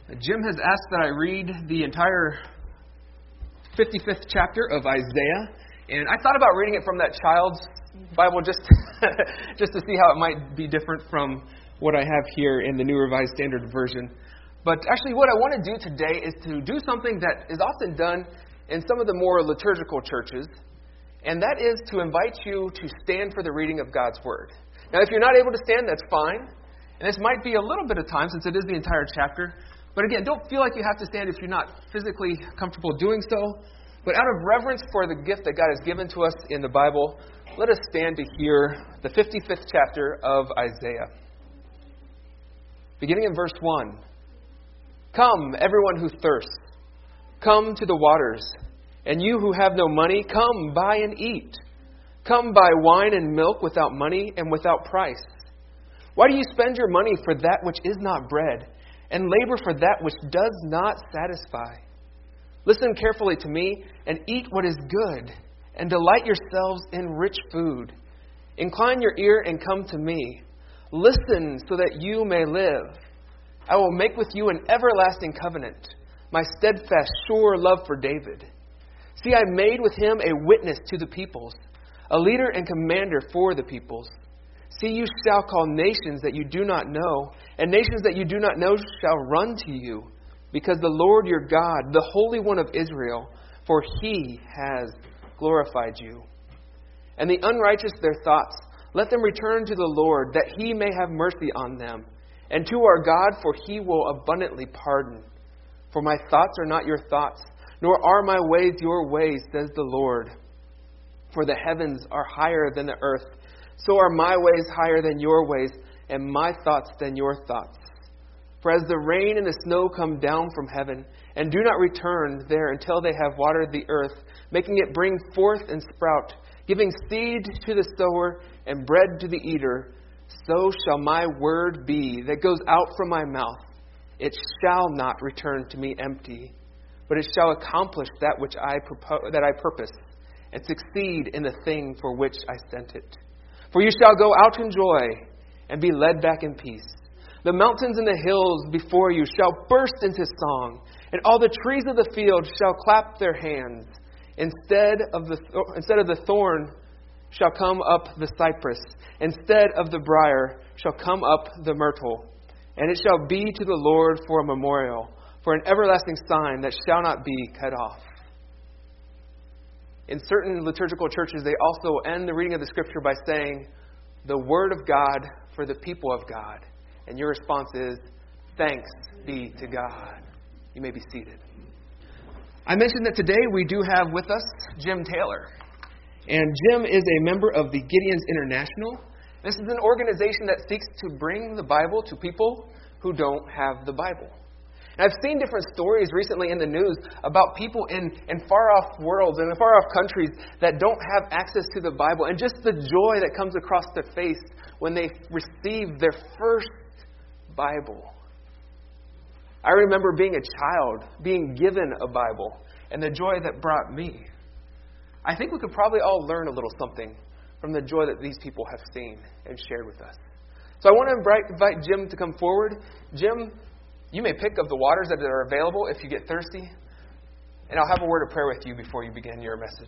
Jim has asked that I read the entire 55th chapter of Isaiah, and I thought about reading it from that child's Bible just to see how it might be different from what I have here in the New Revised Standard Version. But actually what I want to do today is to do something that is often done in some of the more liturgical churches, and that is to invite you to stand for the reading of God's Word. Now, if you're not able to stand, that's fine. And this might be a little bit of time since it is the entire chapter. But again, don't feel like you have to stand if you're not physically comfortable doing so. But out of reverence for the gift that God has given to us in the Bible, let us stand to hear the 55th chapter of Isaiah. Beginning in verse 1. Come, everyone who thirsts, come to the waters. And you who have no money, come, buy and eat. Come buy wine and milk without money and without price. Why do you spend your money for that which is not bread, and labor for that which does not satisfy? Listen carefully to me, and eat what is good, and delight yourselves in rich food. Incline your ear and come to me. Listen so that you may live. I will make with you an everlasting covenant, my steadfast, sure love for David. See, I made with him a witness to the peoples, a leader and commander for the peoples. See, you shall call nations that you do not know, and nations that you do not know shall run to you, because the Lord your God, the Holy One of Israel, for he has glorified you. And the unrighteous their thoughts, let them return to the Lord, that he may have mercy on them, and to our God, for he will abundantly pardon. For my thoughts are not your thoughts, nor are my ways your ways, says the Lord. For the heavens are higher than the earth, so are my ways higher than your ways, and my thoughts than your thoughts. For as the rain and the snow come down from heaven, and do not return there until they have watered the earth, making it bring forth and sprout, giving seed to the sower and bread to the eater, so shall my word be that goes out from my mouth. It shall not return to me empty, but it shall accomplish that which I purpose, and succeed in the thing for which I sent it. For you shall go out in joy, and be led back in peace. The mountains and the hills before you shall burst into song, and all the trees of the field shall clap their hands. Instead of the thorn shall come up the cypress, instead of the briar shall come up the myrtle. And it shall be to the Lord for a memorial, for an everlasting sign that shall not be cut off. In certain liturgical churches, they also end the reading of the Scripture by saying, the Word of God for the people of God. And your response is, thanks be to God. You may be seated. I mentioned that today we do have with us Jim Taylor. And Jim is a member of the Gideons International. This is an organization that seeks to bring the Bible to people who don't have the Bible. And I've seen different stories recently in the news about people in far-off worlds and in far-off countries that don't have access to the Bible, and just the joy that comes across their face when they receive their first Bible. I remember being a child, being given a Bible, and the joy that brought me. I think we could probably all learn a little something from the joy that these people have seen and shared with us. So I want to invite Jim to come forward. Jim, you may pick of the waters that are available if you get thirsty. And I'll have a word of prayer with you before you begin your message.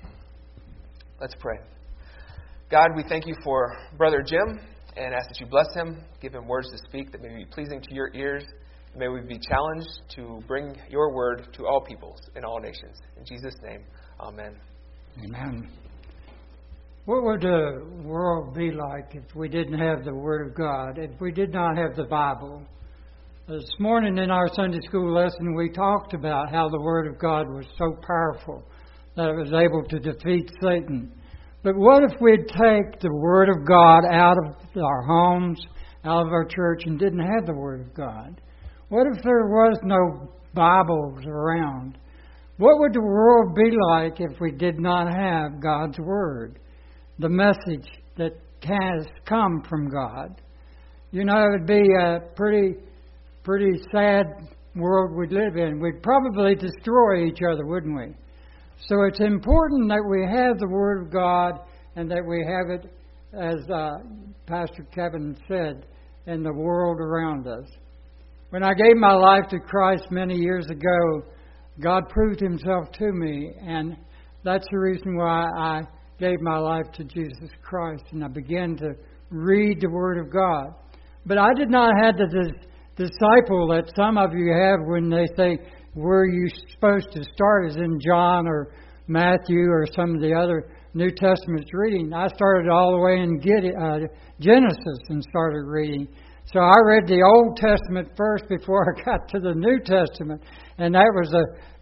Let's pray. God, we thank you for Brother Jim and ask that you bless him, give him words to speak that may be pleasing to your ears. And may we be challenged to bring your word to all peoples and all nations. In Jesus' name, amen. Amen. What would the world be like if we didn't have the Word of God, if we did not have the Bible? This morning in our Sunday school lesson, we talked about how the Word of God was so powerful that it was able to defeat Satan. But what if we'd take the Word of God out of our homes, out of our church, and didn't have the Word of God? What if there was no Bibles around? What would the world be like if we did not have God's Word? The message that has come from God. You know, it would be a pretty sad world we'd live in. We'd probably destroy each other, wouldn't we? So it's important that we have the Word of God and that we have it, as Pastor Kevin said, in the world around us. When I gave my life to Christ many years ago, God proved Himself to me, and that's the reason why I gave my life to Jesus Christ, and I began to read the Word of God. But I did not have the disciple that some of you have when they say, where you're supposed to start is in John or Matthew or some of the other New Testament reading. I started all the way in Genesis and started reading. So I read the Old Testament first before I got to the New Testament, and that was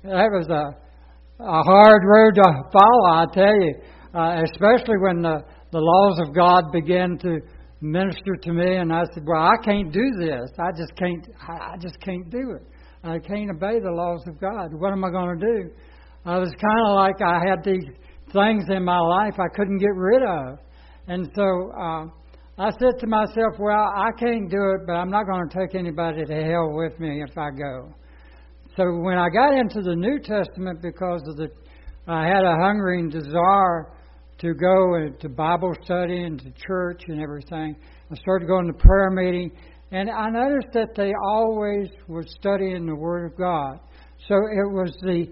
a hard road to follow, I tell you. Especially when the laws of God began to minister to me, and I said, "Well, I can't do this. I just can't do it. I can't obey the laws of God. What am I going to do?" I was kind of like I had these things in my life I couldn't get rid of, and so I said to myself, "Well, I can't do it, but I'm not going to take anybody to hell with me if I go." So when I got into the New Testament, because of I had a hungering desire to go to Bible study and to church and everything. I started going to prayer meeting, and I noticed that they always were studying the Word of God. So it was the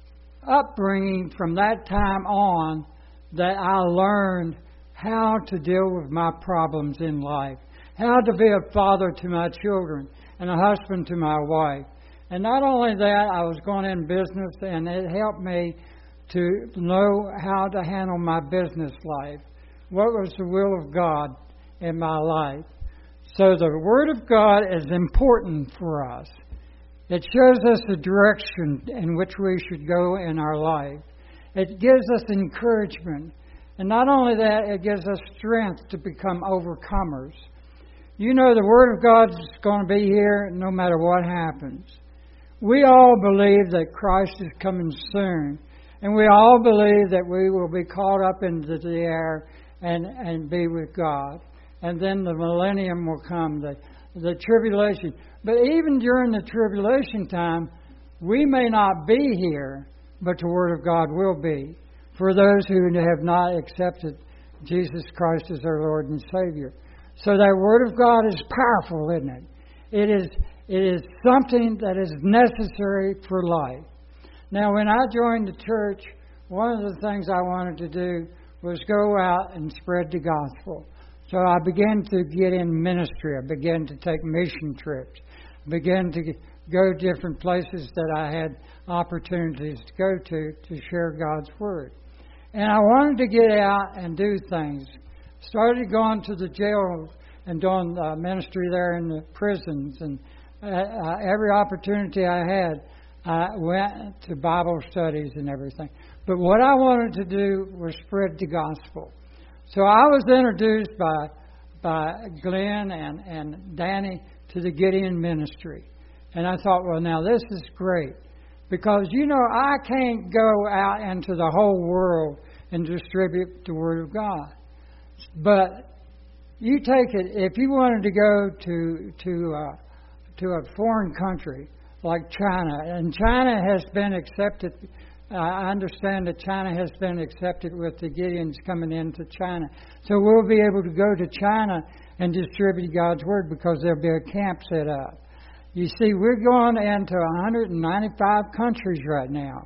upbringing from that time on that I learned how to deal with my problems in life, how to be a father to my children and a husband to my wife. And not only that, I was going in business, and it helped me to know how to handle my business life. What was the will of God in my life? So the Word of God is important for us. It shows us the direction in which we should go in our life. It gives us encouragement. And not only that, it gives us strength to become overcomers. You know, the Word of God is going to be here no matter what happens. We all believe that Christ is coming soon. And we all believe that we will be caught up into the air and be with God. And then the millennium will come, the tribulation. But even during the tribulation time, we may not be here, but the Word of God will be, for those who have not accepted Jesus Christ as their Lord and Savior. So that Word of God is powerful, isn't it? It is something that is necessary for life. Now, when I joined the church, one of the things I wanted to do was go out and spread the gospel. So I began to get in ministry. I began to take mission trips. I began to go different places that I had opportunities to go to share God's Word. And I wanted to get out and do things. Started going to the jails and doing ministry there in the prisons. And every opportunity I had, I went to Bible studies and everything. But what I wanted to do was spread the gospel. So I was introduced by Glenn and Danny to the Gideon ministry. And I thought, well, now this is great. Because, you know, I can't go out into the whole world and distribute the Word of God. But you take it, if you wanted to go to a foreign country like China, and China has been accepted. I understand that China has been accepted with the Gideons coming into China. So we'll be able to go to China and distribute God's Word because there'll be a camp set up. You see, we're going into 195 countries right now.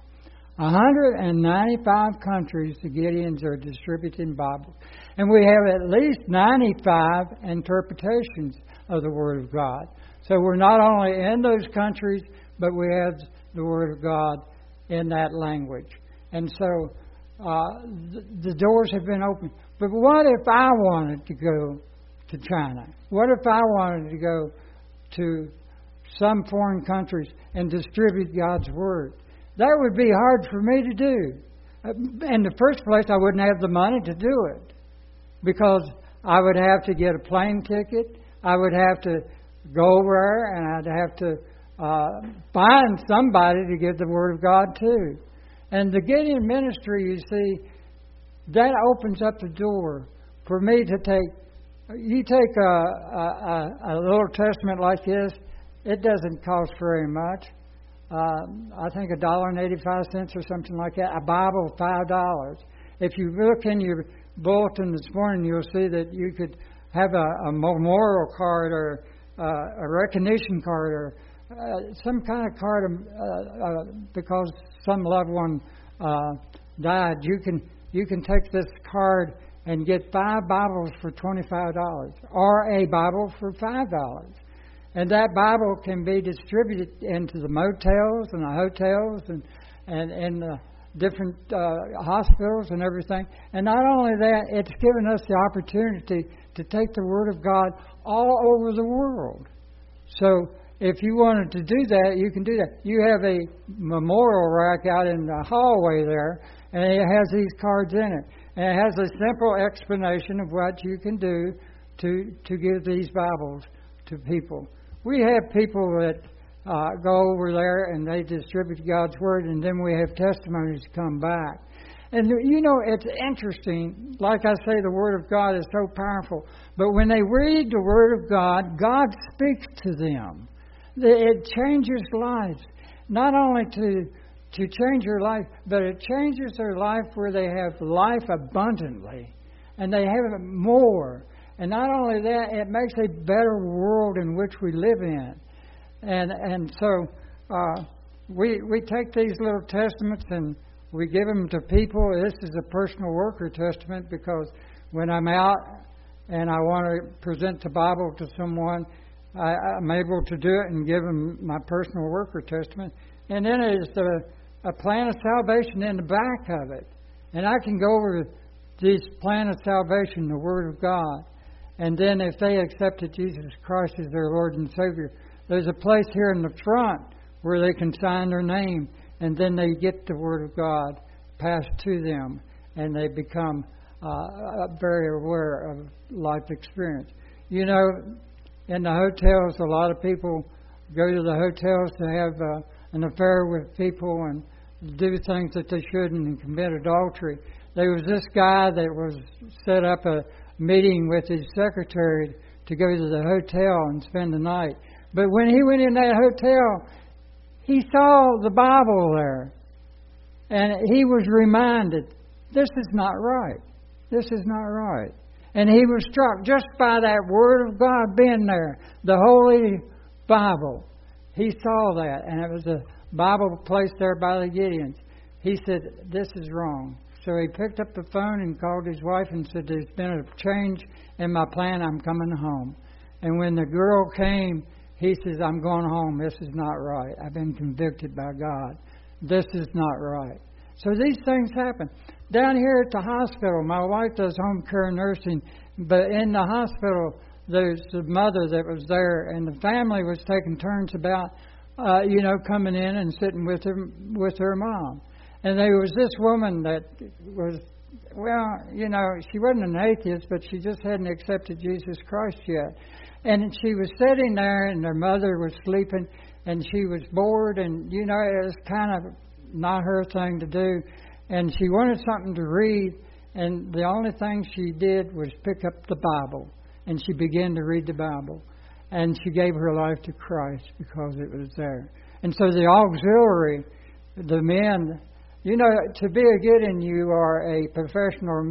195 countries the Gideons are distributing Bibles. And we have at least 95 interpretations of the Word of God. So we're not only in those countries, but we have the Word of God in that language. And so the doors have been opened. But what if I wanted to go to China? What if I wanted to go to some foreign countries and distribute God's Word? That would be hard for me to do. In the first place, I wouldn't have the money to do it because I would have to get a plane ticket. I would have to go over there, and I'd have to find somebody to give the Word of God to. And the Gideon ministry, you see, that opens up the door for me to take. You take a little testament like this, it doesn't cost very much. I think $1.85 or something like that. A Bible, $5. If you look in your bulletin this morning, you'll see that you could have a memorial card or a recognition card or some kind of card because some loved one died. You can take this card and get 5 Bibles for $25 or a Bible for $5. And that Bible can be distributed into the motels and the hotels and the different hospitals and everything. And not only that, it's given us the opportunity to take the Word of God all over the world. So if you wanted to do that, you can do that. You have a memorial rack out in the hallway there, and it has these cards in it. And it has a simple explanation of what you can do to give these Bibles to people. We have people that go over there and they distribute God's Word, and then we have testimonies come back. And, you know, it's interesting. Like I say, the Word of God is so powerful. But when they read the Word of God, God speaks to them. It changes lives. Not only to change their life, but it changes their life where they have life abundantly. And they have it more. And not only that, it makes a better world in which we live in. And so we take these little testaments and we give them to people. This is a personal worker testament because when I'm out and I want to present the Bible to someone, I'm able to do it and give them my personal worker testament. And then it is a plan of salvation in the back of it. And I can go over this plan of salvation, the Word of God. And then if they accepted Jesus Christ as their Lord and Savior, there's a place here in the front where they can sign their name, and then they get the Word of God passed to them, and they become very aware of life experience. You know, in the hotels, a lot of people go to the hotels to have an affair with people and do things that they shouldn't and commit adultery. There was this guy that was set up a meeting with his secretary to go to the hotel and spend the night. But when he went in that hotel, he saw the Bible there. And he was reminded, this is not right. This is not right. And he was struck just by that Word of God being there, the Holy Bible. He saw that, and it was a Bible placed there by the Gideons. He said, this is wrong. So he picked up the phone and called his wife and said, there's been a change in my plan. I'm coming home. And when the girl came, he says, I'm going home. This is not right. I've been convicted by God. This is not right. So these things happen. Down here at the hospital, my wife does home care nursing, but in the hospital, there's a mother that was there, and the family was taking turns about, coming in and sitting with her mom. And there was this woman that was, she wasn't an atheist, but she just hadn't accepted Jesus Christ yet. And she was sitting there, and her mother was sleeping, and she was bored, and, it was kind of not her thing to do. And she wanted something to read, and the only thing she did was pick up the Bible, and she began to read the Bible. And she gave her life to Christ because it was there. And so the auxiliary, the men, to be a Gideon, you are a professional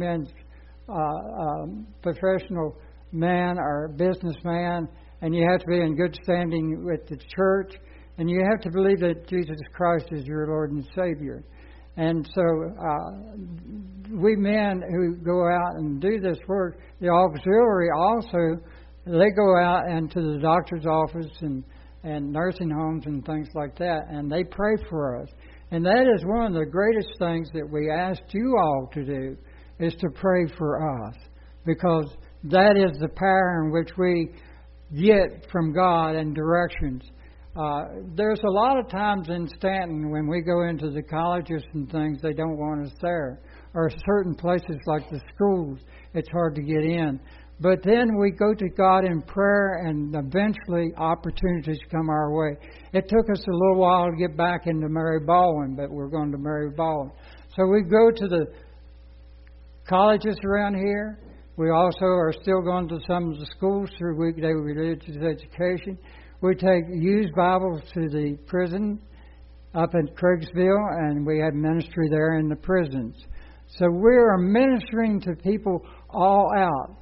man or businessman, and you have to be in good standing with the church, and you have to believe that Jesus Christ is your Lord and Savior. And so we men who go out and do this work, the auxiliary also, they go out into the doctor's office and nursing homes and things like that, and they pray for us. And that is one of the greatest things that we asked you all to do, is to pray for us, because that is the power in which we get from God and directions. There's a lot of times in Stanton when we go into the colleges and things, they don't want us there. Or certain places like the schools, it's hard to get in. But then we go to God in prayer, and eventually opportunities come our way. It took us a little while to get back into Mary Baldwin, but we're going to Mary Baldwin. So we go to the colleges around here. We also are still going to some of the schools through weekday religious education. We take used Bibles to the prison up in Craigsville, and we have ministry there in the prisons. So we are ministering to people all out.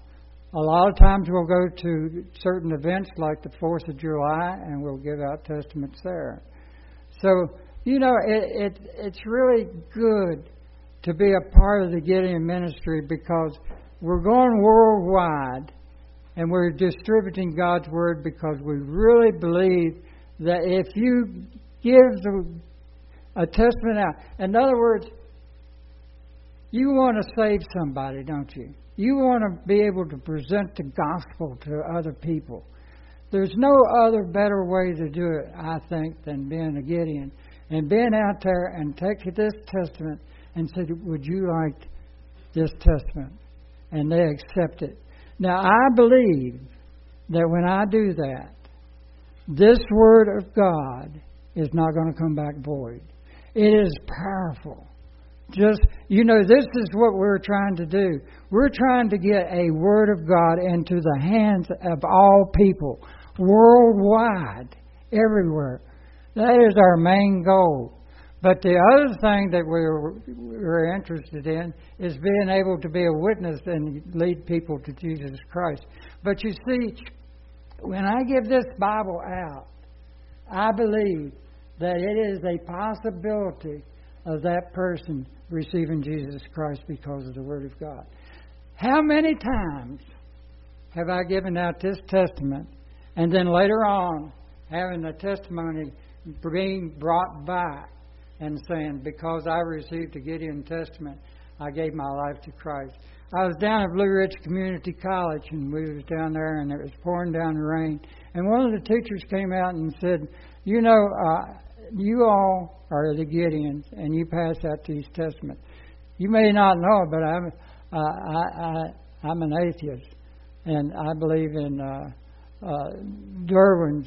A lot of times we'll go to certain events like the 4th of July and we'll give out testaments there. So, it's really good to be a part of the Gideon ministry because we're going worldwide and we're distributing God's Word because we really believe that if you give a testament out, in other words, you want to save somebody, don't you? You want to be able to present the gospel to other people. There's no other better way to do it, I think, than being a Gideon. And being out there and taking this testament and say, would you like this testament? And they accept it. Now, I believe that when I do that, this Word of God is not going to come back void. It is powerful. This is what we're trying to do. We're trying to get a Word of God into the hands of all people, worldwide, everywhere. That is our main goal. But the other thing that we're interested in is being able to be a witness and lead people to Jesus Christ. But you see, when I give this Bible out, I believe that it is a possibility of that person receiving Jesus Christ because of the Word of God. How many times have I given out this testament and then later on having the testimony being brought back and saying, because I received a Gideon testament, I gave my life to Christ. I was down at Blue Ridge Community College, and we was down there, and it was pouring down the rain. And one of the teachers came out and said, you all are the Gideons, and you pass out these testaments. You may not know, but I'm an atheist, and I believe in Darwin's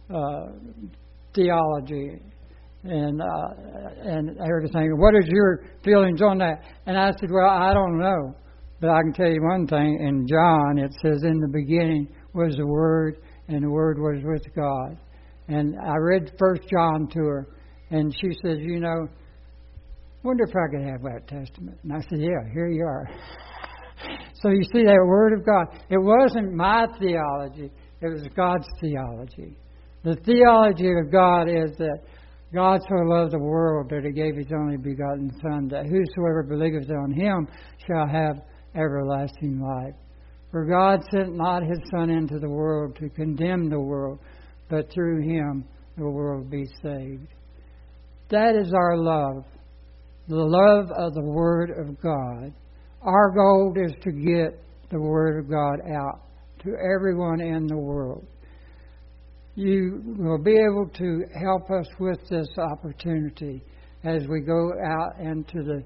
theology and everything. What is your feelings on that? And I said, well, I don't know, but I can tell you one thing. In John, it says, in the beginning was the Word, and the Word was with God. And I read 1 John to her, and she says, wonder if I could have that testament. And I said, yeah, here you are. So you see that Word of God. It wasn't my theology. It was God's theology. The theology of God is that God so loved the world that He gave His only begotten Son, that whosoever believeth on Him shall have everlasting life. For God sent not His Son into the world to condemn the world, but through Him the world be saved. That is our love, the love of the Word of God. Our goal is to get the Word of God out to everyone in the world. You will be able to help us with this opportunity as we go out into the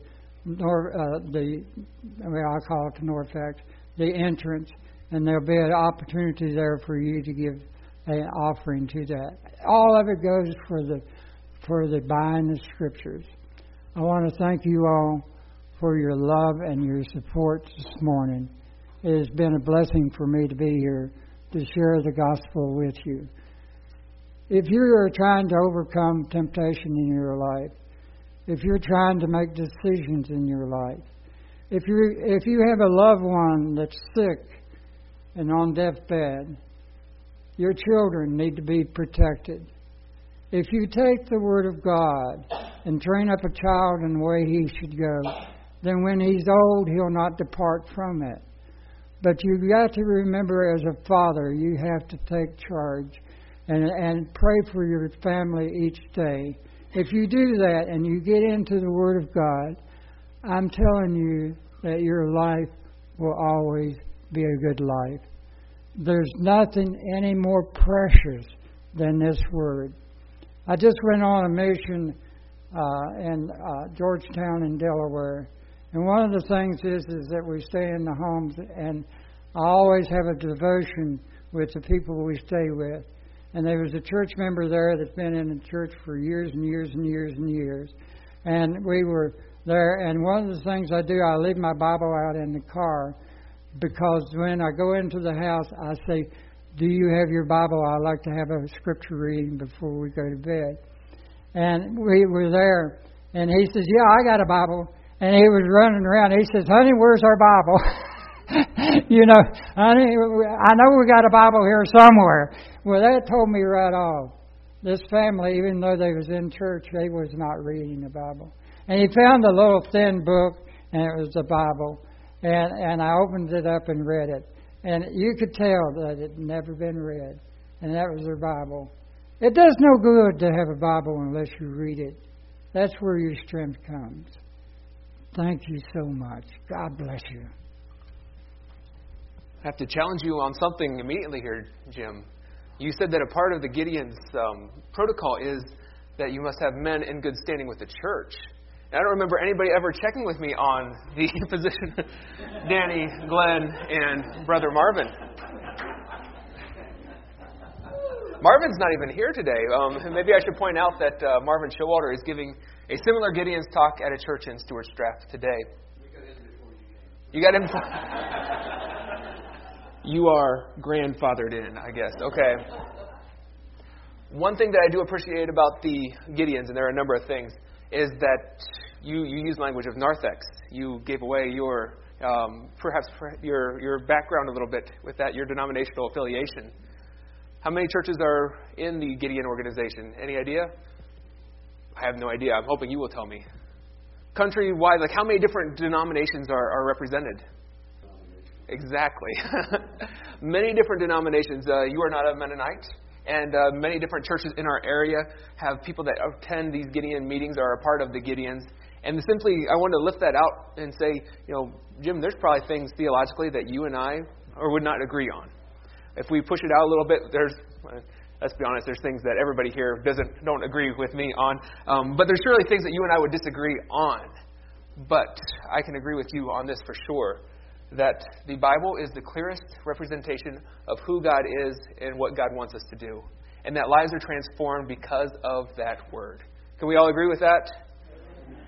I call it the Norfax, the entrance, and there'll be an opportunity there for you to give an offering to that. All of it goes for the buying the Scriptures. I want to thank you all for your love and your support this morning. It has been a blessing for me to be here to share the gospel with you. If you are trying to overcome temptation in your life, if you're trying to make decisions in your life, if you have a loved one that's sick and on deathbed, your children need to be protected. If you take the Word of God and train up a child in the way he should go, then when he's old, he'll not depart from it. But you've got to remember, as a father, you have to take charge and pray for your family each day. If you do that and you get into the Word of God, I'm telling you that your life will always be a good life. There's nothing any more precious than this Word. I just went on a mission in Georgetown in Delaware. And one of the things is that we stay in the homes, and I always have a devotion with the people we stay with. And there was a church member there that's been in the church for years and years and years and years. And we were there, and one of the things I do, I leave my Bible out in the car, because when I go into the house, I say, do you have your Bible? I like to have a scripture reading before we go to bed. And we were there, and he says, yeah, I got a Bible. And he was running around. He says, honey, where's our Bible? You know, I know we got a Bible here somewhere. Well, that told me right off. This family, even though they was in church, they was not reading the Bible. And he found a little thin book, and it was the Bible. And I opened it up and read it. And you could tell that it had never been read. And that was their Bible. It does no good to have a Bible unless you read it. That's where your strength comes. Thank you so much. God bless you. I have to challenge you on something immediately here, Jim. You said that a part of the Gideon's protocol is that you must have men in good standing with the church. And I don't remember anybody ever checking with me on the position of Danny, Glenn, and Brother Marvin. Marvin's not even here today. Maybe I should point out that Marvin Showalter is giving a similar Gideon's talk at a church in Stewart's Draft today. You got him before you came. You got him. You are grandfathered in, I guess. Okay. One thing that I do appreciate about the Gideons, and there are a number of things, is that you use language of narthex. You gave away your perhaps your background a little bit with that, your denominational affiliation. How many churches are in the Gideon organization? Any idea? I have no idea. I'm hoping you will tell me. Countrywide, like how many different denominations are represented? Exactly. Many different denominations. You are not a Mennonite. And many different churches in our area have people that attend these Gideon meetings, are a part of the Gideons. And simply, I want to lift that out and say, Jim, there's probably things theologically that you and I would not agree on. If we push it out a little bit, let's be honest, there's things that everybody here don't agree with me on. But there's surely things that you and I would disagree on. But I can agree with you on this for sure, that the Bible is the clearest representation of who God is and what God wants us to do. And that lives are transformed because of that word. Can we all agree with that?